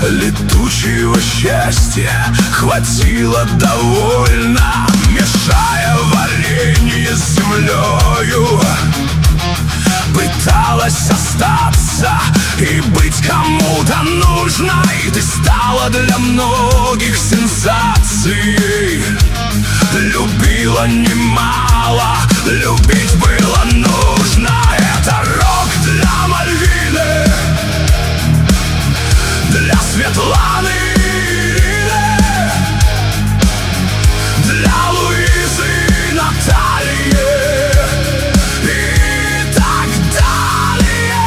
Летучего счастья хватило довольно, мешая варенье с землею. Пыталась остаться и быть кому-то нужной. Ты стала для многих сенсацией. Любила немало, любить было нужно. Это рок для Мальвины, для Светланы, для Луизы, Натальи и так далее.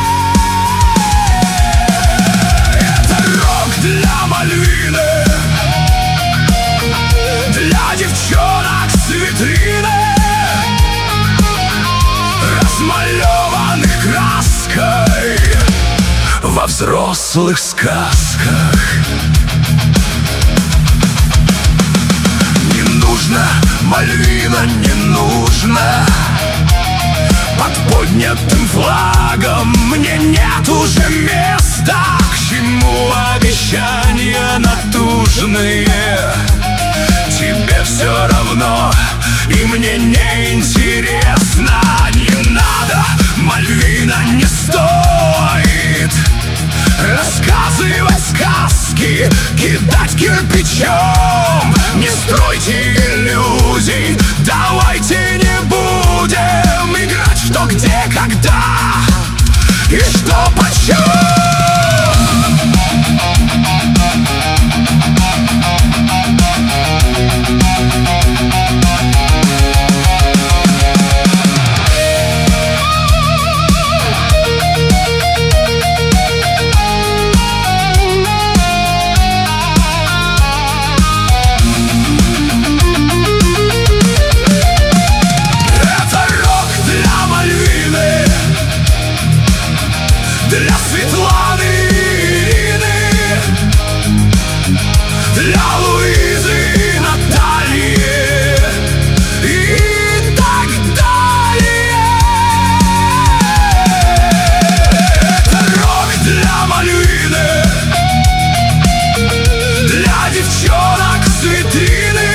Это рок для Мальвины, для девчонок с витрины, размалеванных краской во взрослых сказках. Не нужно, Мальвина, не нужно. Под поднятым флагом мне нет уже места. К чему обещания натужные? Тебе все равно, и мне не интересно. Не надо, Мальвина, не стоит рассказывать сказки, кидать кирпичом. Не стройте иллюзий, давайте не будем играть что, где, когда и что, почем. Для Светланы, Ирины, для Луизы, Натальи и так далее. Это рок для Мальвины, для девчонок с витрины,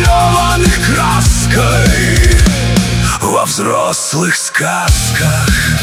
размалеванных краской во взрослых сказках.